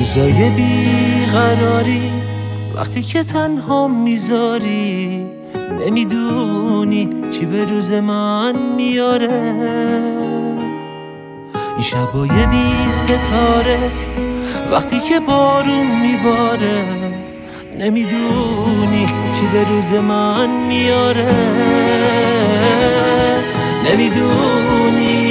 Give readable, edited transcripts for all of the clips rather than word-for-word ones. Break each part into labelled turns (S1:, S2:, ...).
S1: روزای بیقراری وقتی که تنها میذاری، نمیدونی چی به روز من میاره. این شبای بی ستاره وقتی که بارون میباره، نمیدونی چی به روز من میاره. نمیدونی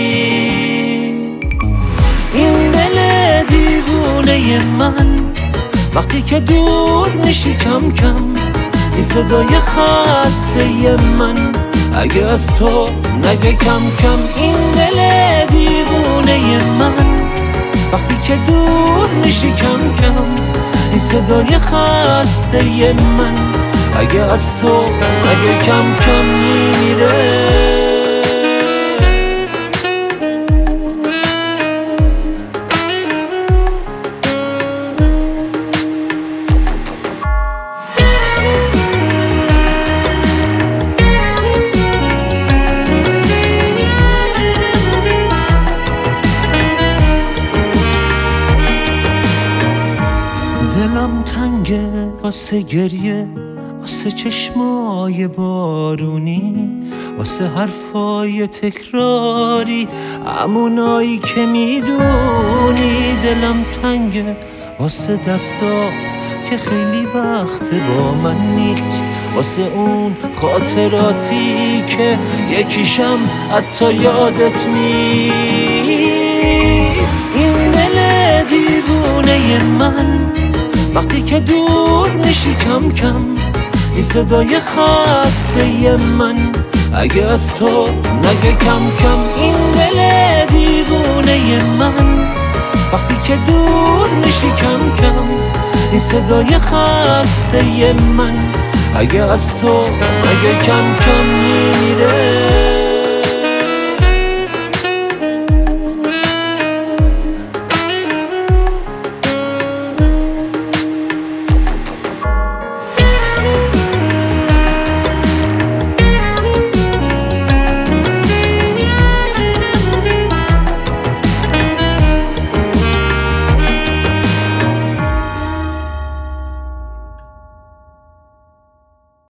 S1: این دل دیوونه من وقتی که دور میشی کم کم، این صدای خسته من اگه از تو نگه کم کم. این دل دیوونه من وقتی که دور میشی کم کم، این صدای خسته من اگه از تو نگه کم کم میره. دلم تنگه واسه گریه، واسه چشمای بارونی، واسه حرفای تکراری همونایی که میدونی. دلم تنگه واسه دستات که خیلی وقت با من نیست، واسه اون خاطراتی که یکیشم حتی یادت نیست. این دل دیوونه من وقتی که دور میشی کم کم، این صدای خسته من اگه از تو نگه کم کم. این دل دیوونه من وقتی که دور میشی کم کم، این صدای خسته من اگه از تو نگه کم کم میره.